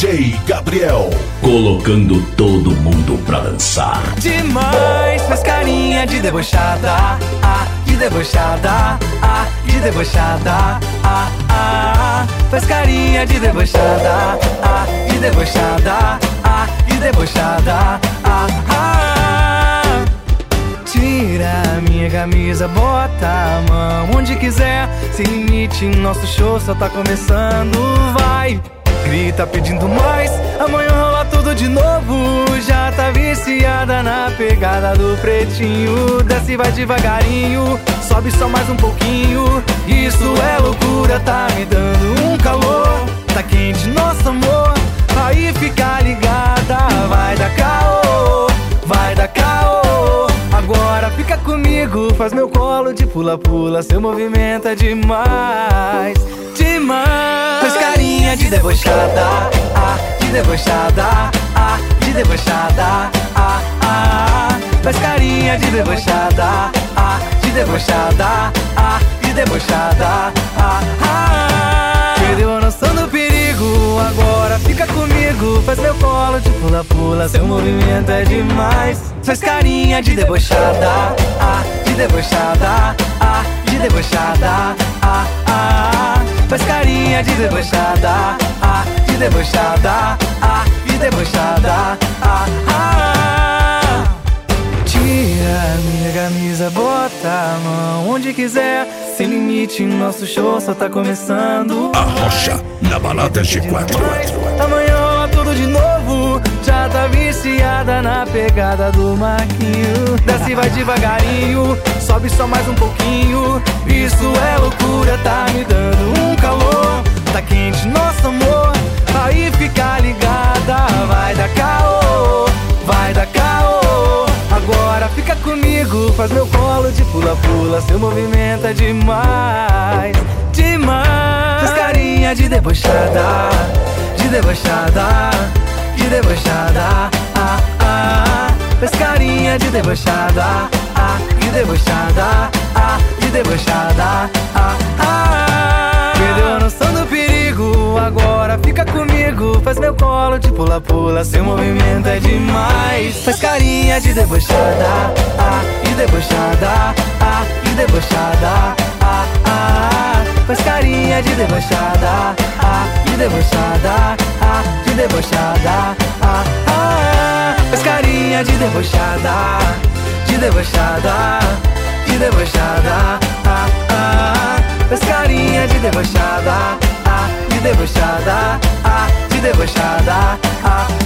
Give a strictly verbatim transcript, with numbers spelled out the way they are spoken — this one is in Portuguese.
J Gabriel, colocando todo mundo pra dançar. Demais, faz carinha de debochada, ah, de debochada, ah, de debochada, ah, ah, faz carinha de debochada, ah, de debochada, ah, de debochada, ah, ah. Tira minha camisa, bota a mão onde quiser, sem limite, nosso show só tá começando, vai. Grita pedindo mais, amanhã rola tudo de novo. Já tá viciada na pegada do pretinho. Desce e vai devagarinho, sobe só mais um pouquinho. Isso é loucura, tá me dando um calor. Tá quente nosso amor, aí fica ligada. Vai dar caô, vai dar caô. Agora fica comigo, faz meu colo de pula-pula. Seu movimento é demais, demais. Faz carinha de debochada, ah, de debochada, ah, de debochada, ah, ah. Faz carinha de debochada, ah, de debochada, ah, de debochada, ah, ah. Perdeu a noção do perigo, agora fica comigo. Faz meu colo de pula-pula, seu movimento é demais. Faz carinha de debochada, ah, de debochada, ah, de debochada, ah, ah. Faz carinha de debochada, ah, de debochada, ah, de debochada, ah, ah. Tira minha camisa, bota a mão onde quiser, sem limite, nosso show só tá começando. A Rocha, na balada G quatro. Amanhã rola tudo de novo, já tá viciada na pegada do Marquinho. Desce e vai devagarinho, sobe só mais um pouquinho. Isso é loucura, tá me dando um calor. Tá quente nosso amor, aí fica ligada. Vai dar caô, vai dar caô. Agora fica comigo, faz meu colo de pula-pula. Seu movimento é demais, demais. Faz carinha de debochada, de debochada, de debochada, ah, ah. Faz carinha de debochada, ah, de debochada, ah, de debochada, ah, ah. Perdeu a noção do perigo, agora fica comigo. Faz meu colo de pula-pula, seu movimento é demais. Faz carinha de debochada, ah, de debochada, ah, de debochada, ah, ah. Faz carinha de debochada, ah, de debochada, ah, de debochada, ah, ah. Faz carinha de debochada, de debochada, de debochada, ah, ah. Faz carinha de debochada, ah, de debochada, ah, de debochada, ah,